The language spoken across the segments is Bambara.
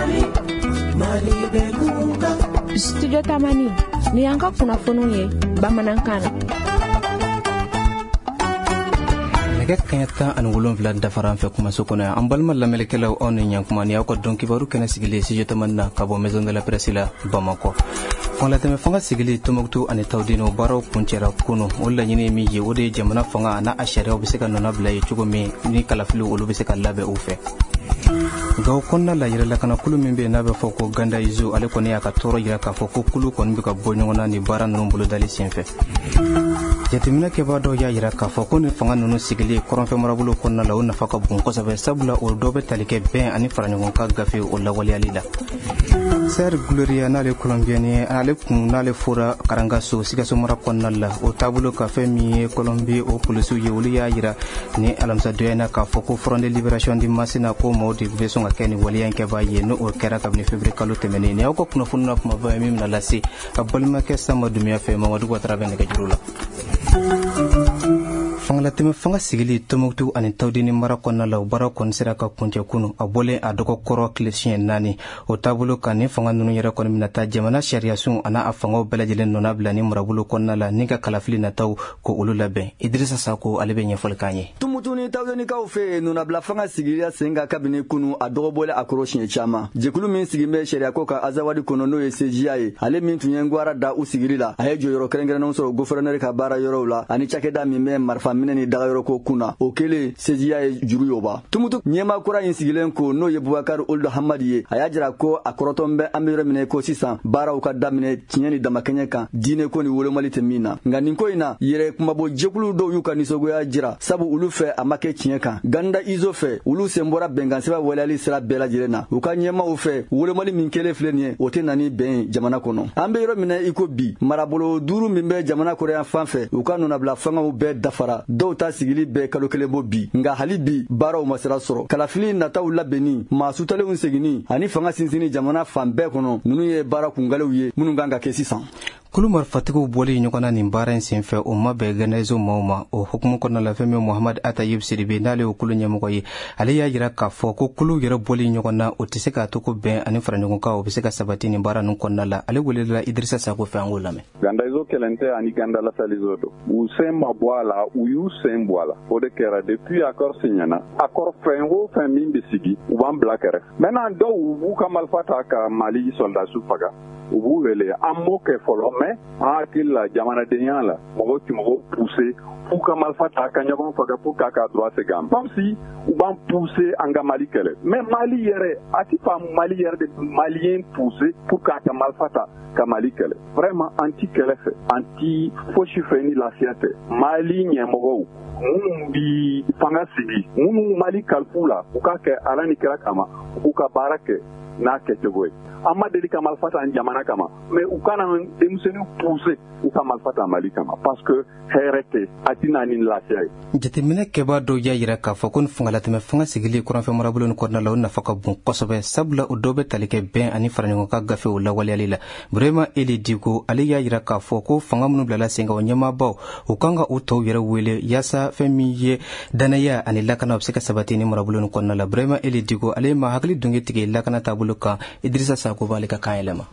Studio Tamani ni yanka kunnafoniw ye bamanankan na. Nɛgɛ kaɲɛ 17 dafaran fɛ kumaso kɔnɔ yan an balima lamɛnnikɛlaw aw ni ɲankuma ni aw ka dɔn kibaru kɛnɛ sigilen Studio Tamani na ka bɔ Maison de la Presse la Bamakɔ. Fɔnglatɛmɛ fanga sigili Tombouctou ani Tawdino baaraw kuncɛra kunu o laɲini ye min ye o de ye jamana fanga n'a a sariyaw bɛ se ka nɔnɔ bila ye cogo min ni kalafiliw olu bɛ se ka labɛn u fɛ. Gawo kɔnɔna la yɛrɛlakana kulu min bɛ yen n'a bɛ fɔ ko Ganda Izo ale kɔni y'a ka tɔɔrɔ jira k'a fɔ ko kulu kɔni bɛ ka bɔ ɲɔgɔn na ni baara ninnu bolodali senfɛ. Jateminɛ kɛbaa dɔw y'a jira k'a fɔ ko ni fanga ninnu sigili kɔrɔnfɛ marabolo kɔnɔna la o nafa ka bon kosɛbɛ sabula o dɔw bɛ tali kɛ bɛn ani faraɲɔgɔnkan gafe o lawaleyali la. Sɛr Gloria n'ale Colombienne ye ale kun n'ale fɔra Karangaso Sikaso mara kɔnɔna la o taabolo ka fɛn min ye Colombie o polisiw ye olu y'a jira ni alamisadonya in na k'a fɔ ko Front de Libération du Masina ko maaw de bɛ sɔn ka kɛ ni waleya in kɛbaa ye n'o kɛra kabini février kalo tɛmɛnen ni aw ka kunnafoni na kumaba ye min bɛna lase a balimakɛ Samba Dumiya fɛ Mamadu Ouattara bɛ nɛgɛjuru la. Fɔnglatɛmɛ fanga sigili Tombouctou ani Tawdini mara kɔnɔna la o baara kɔni sera ka kuncɛ kunu a bɔlen a dɔgɔkɔrɔ tile siɲɛ 4 o taabolo kan ni fanga ninnu yɛrɛ kɔni bɛna taa jamana sariyasun a n'a a fangaw bɛɛ lajɛlen nɔna bila ni marabolo kɔnɔna la ni ka kalafili nataw ko olu labɛn Idrissa Sako ale bɛ ɲɛfɔli k'an ye. Tombouctou ni Tawdinikaw fɛ nɔnabila fanga sigiliya sen ka kabini kunu a dɔgɔbɔlen a kɔrɔ siɲɛ caman jɛkulu min sigilen bɛ sariyako kan Azawadi kɔnɔ n'o ye CJA ye ale min tun ye gwara da u sigili la a ye jɔyɔrɔ kɛrɛnkɛrɛnnenw sɔrɔ gouverneur ka baara yɔrɔw la ani cakɛda min bɛ marifa minɛ ni dagayɔrɔ ko kunna o kelen CJA ye juru yoba Tombouctou ɲɛma kura in sigilen ko n'o ye Boubacar Ould Hamadi ye a y'a jira ko a kɔrɔtɔn bɛ an bɛ yɔrɔ minɛ ko sisan baaraw ka daminɛ tiɲɛ ni damakɛɲɛ kan diinɛ ko ni wolomali tɛ min na nka nin ko in na yɛrɛ kumabɔ jɛkulu dɔw y'u ka nisɔngoya jira sabu olu fɛ a ma kɛ tiɲɛ kan Ganda Izo fɛ olu sen bɔra bɛnkan sɛbɛn waleyali sira bɛɛ lajɛlen na u ka ɲɛmaw fɛ wolomali min kelen filɛ nin ye o tɛ na ni bɛn jamana kɔnɔ an bɛ yɔrɔ minɛ i ko bi marabolo 5 min bɛ jamana kɔrɔyan fan fɛ u ka nɔnabila fangaw bɛɛ dafara dɔw ta sigili bɛɛ kalo kelen bɔ bi nka hali bi baaraw ma sira sɔrɔ kalafili nataw labɛnni maa sutalenw seginni ani fanga sinsinni jamana fan bɛɛ kɔnɔ ninnu ye baara kungalew ye minnu kan ka kɛ sisan. Kulu marifatigiw bɔli ɲɔgɔn na nin baara in senfɛ o ma bɛn Ganda Izo maaw ma o hukumu kɔnɔna la fɛn min Mohamed Atayib Sidibe n'ale ye kulu ɲɛmɔgɔ ye ale y'a jira k'a fɔ ko kulu yɛrɛ bɔli ɲɔgɔn na o tɛ se k'a to ko bɛn ani faraɲɔgɔnkan o bɛ se ka sabati nin baara ninnu kɔnɔna la ale welela Idrissa Sako fɛ an k'o lamɛn. Ganda Izo kelen tɛ ani Ganda Lasali Izo don u sen ma bɔ a la u y'u sen bɔ a la o de kɛra depuis accord signana accord fɛn o fɛn min bɛ sigi u b'an bila kɛrɛfɛ maintenant dɔw u b'u ka marifa ta ka Mali soldats faga u b'u wele an m'o kɛ fɔlɔ mais an hakili la jamanadenya la mɔgɔw tɛ mɔgɔw pousser f'u ka marifa ta ka ɲɔgɔn faga pour k'a ka droit segin comme si u b'an pousser an ka Mali kɛlɛ mais Mali yɛrɛ a tɛ faamu Mali yɛrɛ de malien pousser pour k'a ka marifa ta ka Mali kɛlɛ vraiment an ti kɛlɛ fɛ an ti fosi fɛ ni lafiya tɛ Mali ɲɛmɔgɔw minnu bi fanga sigi minnu Mali kalifu la u k'a kɛ Ala ni kira kama u k'u ka baara kɛ n'a kɛcogo ye an ma deli ka marifa ta jamana kama mais u kana denmisɛnninw pousser u ka marifa ta Mali kama parce que hɛrɛ tɛ a tɛ na ni lafiya ye. Jateminɛ kɛbaa dɔw y'a jira k'a fɔ ko ni fɔnglatɛmɛ fanga sigili kɔrɔnfɛ marabolo nin kɔnɔna la o nafa ka bon kosɛbɛ sabula o dɔw bɛ tali kɛ bɛn ani faraɲɔgɔnkan gafe o lawaleyali la Burema Eli Diko ale y'a jira k'a fɔ ko fanga minnu bilala sen kan o ɲɛmaabaw u kan ka u tɔw yɛrɛ wele yaasa fɛn min ye danaya ani lakana bɛ se ka sabati ni marabolo nin kɔnɔna la Burema Eli Diko ale ma hakili dunge tigɛ lakana taabolo kan Idrissa Sako b'ale ka kan yɛlɛma.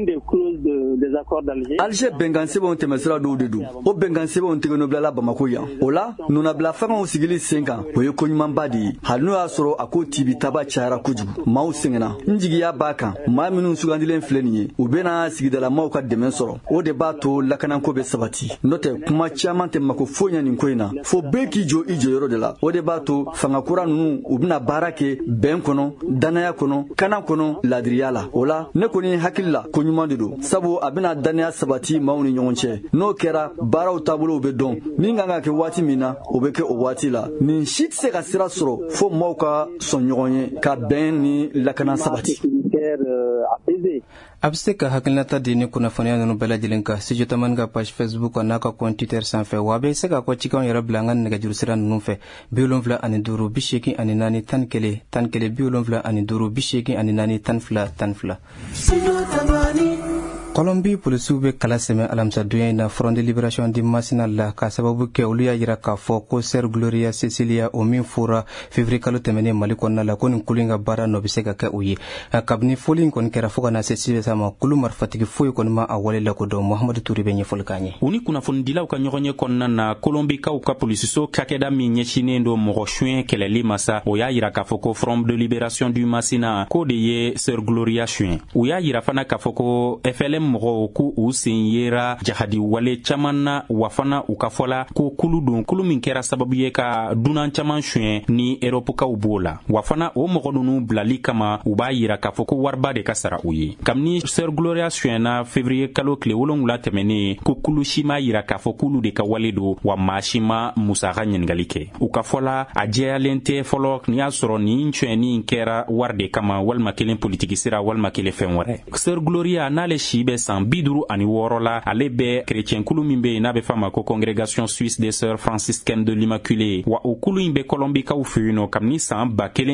Alger bɛnkan sɛbɛnw tɛmɛsira dɔw de don o bɛnkan sɛbɛnw tigɛnɔbilala Bamako yan o la nɔnabila fangaw sigili sen kan o ye koɲumanba de ye hali n'o y'a sɔrɔ a ko tibi taba cayara kojugu maaw sɛgɛnna n jigiya b'a kan maa minnu sugandilen filɛ nin ye u bɛna sigidalamaw ka dɛmɛ sɔrɔ o de b'a to lakanako bɛ sabati n'o tɛ kuma caman tɛ mako foyi ɲɛ nin ko in na fo bɛɛ k'i jɔ i jɔyɔrɔ de la o de b'a to fangakura ninnu u bɛna baara kɛ bɛn kɔnɔ danaya kɔnɔ kana kɔnɔ ladiriya la o la ne kɔni hakili la koɲuman de don sabu a bɛna danaya sabati maaw ni ɲɔgɔn cɛ n'o kɛra baaraw taabolow bɛ dɔn min kan ka kɛ waati min na o bɛ kɛ o waati la nin si tɛ se ka sira sɔrɔ fo maaw ka sɔn ɲɔgɔn ye ka bɛn ni lakana sabati. a bɛ se ka hakilinata di ni kunnafoniya ninnu bɛɛ lajɛlen kan Studio Tamani ka page Facebook n'a ka compte Twitter sanfɛ wa a bɛ se ka kɔ cikanw yɛrɛ bila an ka nɛgɛjuru sira ninnu fɛ 75 84 11 11 75 74 82 12. Colombie polisiw be kala sɛmɛ alamisa donya in na Front de Libération du Masina la ka sababu kɛ olu y'a yira k'a fɔ ko Sœur Gloria Cecilia o min fora février kalo tɛmɛnen Mali kɔnɔna la ko nin kulu in ka baara nɔ bɛ se ka kɛ o ye kabini foli in kɔni kɛra fo ka na se sibɛsa ma kulu marifatigi foyi kɔni ma a wale lakodɔn Mohamadu Touré bɛ ɲɛfɔli k'an ye. U ni kunnafonidilaw ka ɲɔgɔnye kɔnɔna na Colombikaw ka polisiso cakɛda min ɲɛsinen don mɔgɔ suɲɛ kɛlɛli ma sa o y'a yira k'a fɔ ko Front de Libération du Masina ko de ye Sœur Gloria suɲɛ. U y'a yira fana k'a fɔ ko FLM mɔgɔw ku u sen yera jahadi wale caman na wa fana u ka fɔla ko kulu don kulu min kɛra sababu ye ka dunan caman suɲɛ ni Eropukaw b'o la wa fana o mɔgɔ nunu bilali kama u b'a yira k'a fɔ ko wariba de ka sara u ye. Kabini Sœur Gloria suɲɛna février kalo tile 7 tɛmɛnen ko kulu si ma yira k'a fɔ kulu de ka wale do wa maa si ma musaka ɲininkali kɛ. U ka fɔla a jɛyalen tɛ fɔlɔ n'i y'a sɔrɔ nin suɲɛni kɛra wari de kama walima kelen politiki sira walima kelen fɛn wɛrɛ. Sœur Gloria n'ale si bɛ san 56 la ale bɛ chrétien kulu min bɛ n'a bɛ fama ko Congrégation Suisse des Sœurs Franciscaines de l'Immaculée wa o kulu in bɛ Colombikaw fɛ yen nɔ kabini san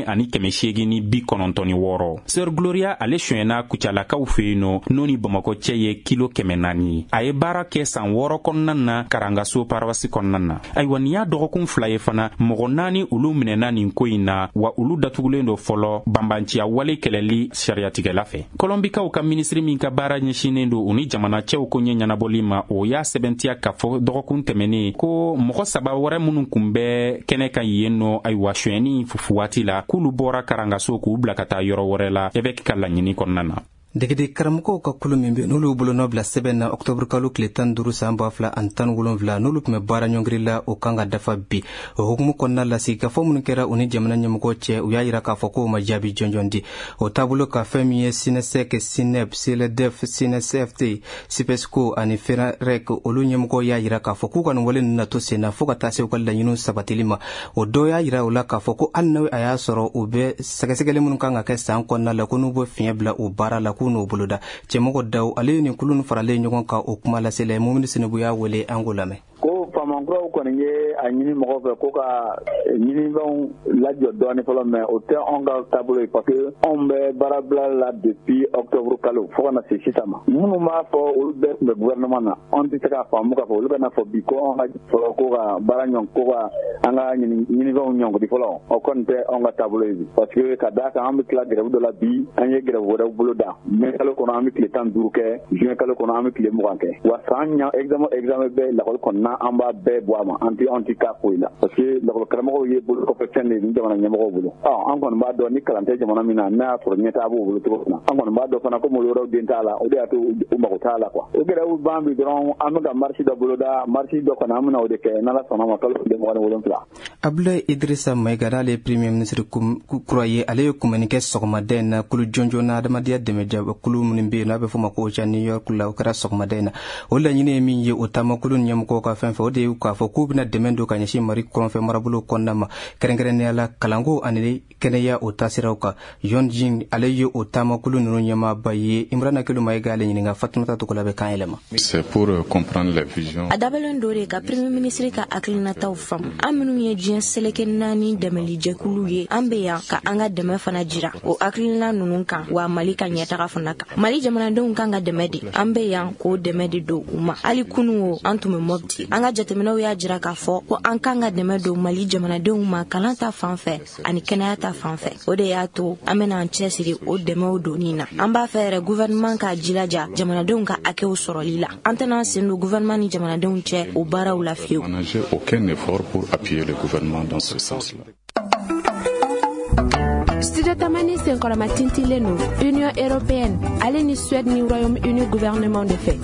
1996. Sœur Gloria ale suɲɛna kucalakaw fɛ yen nɔ n'o ni Bamakɔ cɛ ye kilo 400 a ye baara kɛ san 6 kɔnɔna na Karangaso parawasi kɔnɔna na ayiwa nin y'a dɔgɔkun 2 ye fana mɔgɔ 4 olu minɛna nin ko in na wa olu datugulen do fɔlɔ banbanciya wale kɛlɛli sariyatigɛla fɛ. Colombikaw ka ministre min ka baara ɲɛsinen do u ni jamana cɛw ko ɲɛ ɲanabɔli ma o y'a sɛbɛntiya k'a fɔ dɔgɔkun tɛmɛnen ko mɔgɔ 3 wɛrɛ minnu kun bɛ kɛnɛ kan yen nɔ ayiwa suɲɛni fufu waati la k'olu bɔra Karangaso k'u bila ka taa yɔrɔ wɛrɛ la évêque ka laɲini kɔnɔna na. Degede karamɔgɔw ka kulu min bɛ n'olu bolo nɔ bila sɛbɛn na octobre kalo tile 15 san 2017 n'olu tun bɛ baara ɲɔngiri la o kan ka dafa bi o hukumu kɔnɔna la sigikafɔ minnu kɛra u ni jamana ɲɛmɔgɔ cɛ u y'a yira k'a fɔ ko o ma jaabi jɔnjɔn di o taabolo ka fɛn min ye Sinesec, Sinep, Siledef, Sinesefte, Sipesco ani Fenarec olu ɲɛmɔgɔ y'a yira k'a fɔ k'u ka nin wale ninnu na to sen na fo ka taa se u ka laɲiniw sabatili ma o dɔw y'a yira u la k'a fɔ ko hali n'aw a y'a sɔrɔ u bɛ sɛgɛsɛgɛli minnu kan ka kɛ san kɔnɔna la ko n'u bɛ fiɲɛ bila o baara la k'u n'o boloda cɛmɔgɔ daw ale ni kulun faralen ɲɔgɔn kan o kuma lasela Mumini Senebu y'a wele an ko lamɛn. Ko faamankuraw kɔni ye a ɲini mɔgɔ fɛ ko ka ɲinifɛnw lajɔ dɔɔni fɔlɔ mais o tɛ anw ka taabolo ye parce que anw bɛ baarabila la depuis octobre kalo fo ka na se sisan ma minnu b'a fɔ olu bɛɛ tun bɛ gouvernement na anw tɛ se k'a faamu k'a fɔ olu bɛna fɔ bi ko anw ka fɔlɔ ko ka baara ɲɔn ko ka an ka ɲinifɛnw ɲɔngiri fɔlɔ o kɔni tɛ anw ka taabolo ye parce que ka d'a kan an bɛ tila grève dɔ la bi an ye grève wɛrɛw bolo da mai kalo kɔnɔ an bɛ tile 15 kɛ juin kalo kɔnɔ an bɛ tile 20 kɛ wa san ɲa examen bɛ lakɔli kɔnɔna an b'a bɛɛ bɔ a ma an ti k'a foyi la parce que lakɔli karamɔgɔw ye bolo kɔfɛ fɛn de ni jamana ɲɛmɔgɔw bolo an kɔni b'a dɔn ni kalan tɛ jamana min na n'a y'a sɔrɔ ɲɛtaa b'o bolo cogo min na an kɔni b'a dɔn fana ko olu yɔrɔw den t'a la o de y'a to u mago t'a la quoi o grève ban bi dɔrɔn an bɛ ka marche dɔ bolo da marche dɔ kɔni an bɛna o de kɛ n'Ala sɔnna ma kalo 27. Abdoulaye Idrissa Maïga n'ale premier ministre kura ye ale ye kumɛni kɛ sɔgɔmada in na kulu jɔnjɔn na adamadenya dɛmɛjaba kulu minnu bɛ yen n'a bɛ fɔ ma ko Ocha New York la o kɛra sɔgɔmada in na o laɲini ye min ye o taamakulu ɲɛmɔgɔw ka fɛn fɛ o de ye k'a fɔ k'u bɛna dɛmɛ don ka ɲɛsin Mali kɔnɔfɛ marabolo kɔnɔna ma kɛrɛnkɛrɛnnenya la kalanko ani kɛnɛya o taasiraw kan Yon Jing ale ye o taamakulu ninnu ɲɛmaaba ye Imrana Kelu Maïga ale ɲininka Fatumata Togola bɛ kan yɛlɛma. C'est pour comprendre les visions. A dabalen do de ka premier ministre ka hakilinataw faamu an minnu ye diɲɛ seleke 4 dɛmɛli jɛkulu ye an bɛ yan ka an ka dɛmɛ fana jira o hakilina ninnu kan wa Mali ka ɲɛtaga fana kan Mali jamanadenw kan ka dɛmɛ de an bɛ yan k'o dɛmɛ de don u ma hali kunu o an tun bɛ Mopti an ka jateminɛw y'a jira k'a fɔ ko an kan ka dɛmɛ don Mali jamanadenw ma kalan ta fanfɛ ani kɛnɛya ta fanfɛ o de y'a to an bɛna an cɛsiri o dɛmɛw donni na an b'a fɛ yɛrɛ gouvernement ka jilaja jamanadenw ka hakɛw sɔrɔli la an tɛna sen don gouvernement ni jamanadenw cɛ o baaraw la fiyewu. Aucun effort pour appuyer le gouvernement dans ce sens-là. Studio Tamani Senkɔrɔma tintilen no Union Européenne ale ni Suède ni Royaume-Uni gouvernement de fait.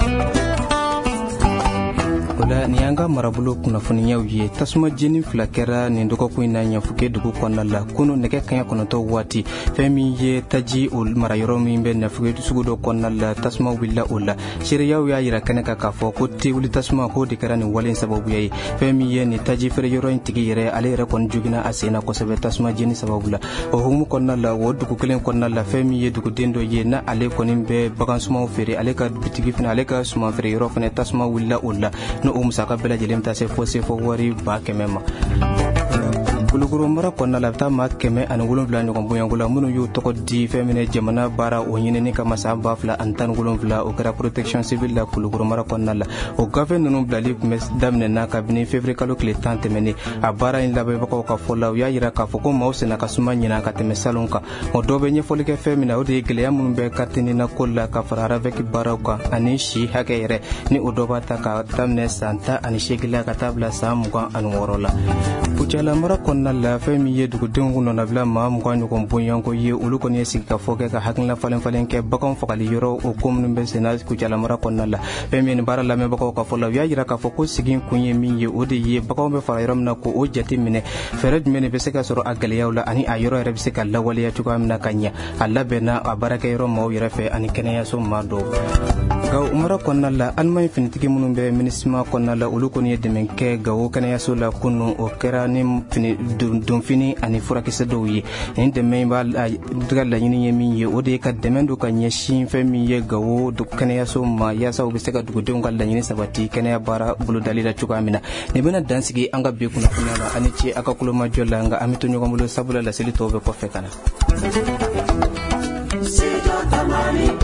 Ola ni an ka marabolo kunnafoniyaw ye tasuma jeni 2 kɛra nin dɔgɔkun in na ɲafuke dugu kɔnɔna la kunu nɛgɛ kaɲa 9 waati fɛn min ye taji o marayɔrɔ min bɛ ɲafuke sugu dɔ kɔnɔna la tasuma wulila o la seereyaw y'a yira kɛnɛ kan k'a fɔ ko te wuli tasuma k'o de kɛra nin wale in sababuya ye fɛn min ye nin taji feere yɔrɔ in tigi yɛrɛ ale yɛrɛ kɔni jogina a sen na kosɛbɛ tasuma jeni sababu la o hukumu kɔnɔna la o dugu kelen kɔnɔna la fɛn min ye duguden dɔ ye na ale kɔni bɛ bagan sumaw feere ale ka bitigi fana ale ka suman feere yɔrɔ fana tasuma wulila o la no o musaka bɛɛ lajɛlen bɛ taa se fo wari 100,000 ma. kulukuru mara kɔnɔna la taa maa 107 ɲɔgɔn bonyankola minnu y'u tɔgɔ di fɛn minɛ jamana baara o ɲinini kama san 2017 o kɛra protection civile la kulukuru mara kɔnɔna la o gafe ninnu bilali tun bɛ daminɛna kabini février kalo tile 10 tɛmɛnen a baara in labɛnbagaw ka fɔ la u y'a yira k'a fɔ ko maaw sena ka suma ɲina ka tɛmɛ salon kan o dɔ bɛ ɲɛfɔli kɛ fɛn min na o de ye gɛlɛya minnu bɛ kartinina ko la ka fara aravɛki baaraw kan ani si hakɛ yɛrɛ ni o dɔ b'a ta ka daminɛ san 18 la ka taa bila san 26 la Kucala mara kɔnɔna la fɛn min ye dugudenw nɔnabila maa 20 ɲɔgɔn bonyanko ye olu kɔni ye sigi ka fɔ kɛ ka hakilina falen kɛ baganw fagali yɔrɔ o ko minnu bɛ senna Kucala mara kɔnɔna la fɛn min baara lamɛnbagaw ka fɔ la u y'a yira k'a fɔ ko sigi kun ye min ye o de ye baganw bɛ fara yɔrɔ min na ko o jate minɛ fɛɛrɛ jumɛn de bɛ se ka sɔrɔ a gɛlɛyaw la ani a yɔrɔ yɛrɛ bɛ se ka lawaleya cogoya min na ka ɲɛ a labɛnna a baarakɛyɔrɔ maaw yɛrɛ fɛ ani kɛnɛyaso maa dɔw Gawo mara kɔnɔna la Allemagne finitigi minnu bɛ MINUSMA kɔnɔna la olu kɔni ye dɛmɛ kɛ Gawo kɛnɛyaso la kunu o kɛra ni donfini ani furakisɛ dɔw ye ni dɛmɛ b'a ka laɲini ye min ye o de ye ka dɛmɛ don ka ɲɛsin fɛn min ye Gawo kɛnɛyaso ma yaasa u bɛ se ka dugudenw ka laɲini sabati kɛnɛya baara bolodali la cogoya min na nin bɛna dansigi an ka bi kunnafoniya la ani ce a ka kulomajɔ la nka an bɛ to ɲɔgɔn bolo sabula laseli tɔw bɛ kɔfɛ ka na